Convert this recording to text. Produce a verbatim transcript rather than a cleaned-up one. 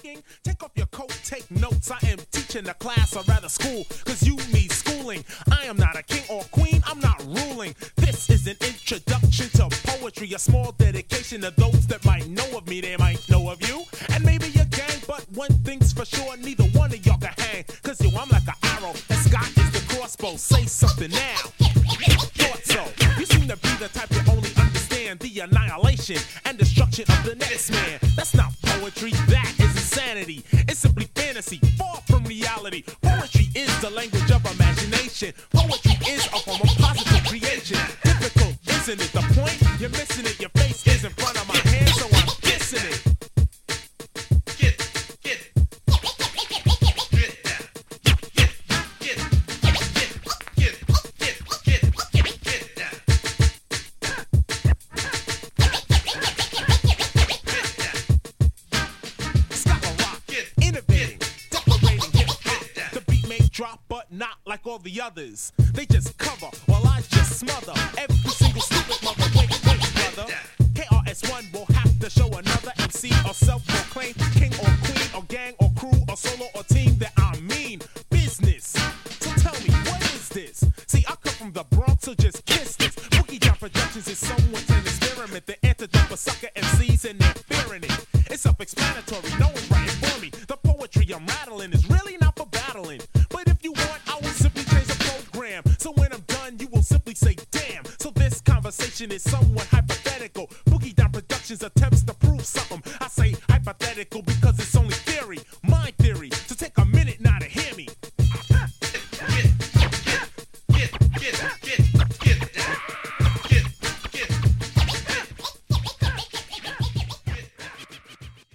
speaking. Take off your coat, take notes. I am teaching a class, or rather school, cause you need schooling. I am not a king or queen, I'm not ruling. This is an introduction to poetry, a small dedication to those that might know of me, they might know of you, and maybe your gang. But one thing's for sure, neither one of y'all can hang, cause yo, I'm like an arrow, and Scott is the crossbow. Say something now. Thought so. You seem to be the type that only understand the annihilation and destruction of the next man. That's not poetry, that is insanity. It's simply fantasy, far from reality. Poetry is the language of imagination. Poetry is a form of positive creation. Difficult, isn't it? The point? You're missing it. Your face is in front of my hand, so I'm kissing it. Drop, but not like all the others. They just cover while I just smother every single stupid mother. Wait, wait, brother. K R S One will have to show another M C or self-proclaimed king or queen or gang or crew or solo or team that I mean business. So tell me, what is this? See, I come from the Bronx, so just kiss this. Boogie Down Productions is someone's an experiment. The antidote for sucker M Cs and they're fearing it. It's self-explanatory, no one's writing for me. The poetry I'm rattling is really not for battling. But if you want, I will simply change the program. So when I'm done, you will simply say, damn. So this conversation is somewhat hypothetical. Boogie Down Productions attempts to prove something. I say hypothetical because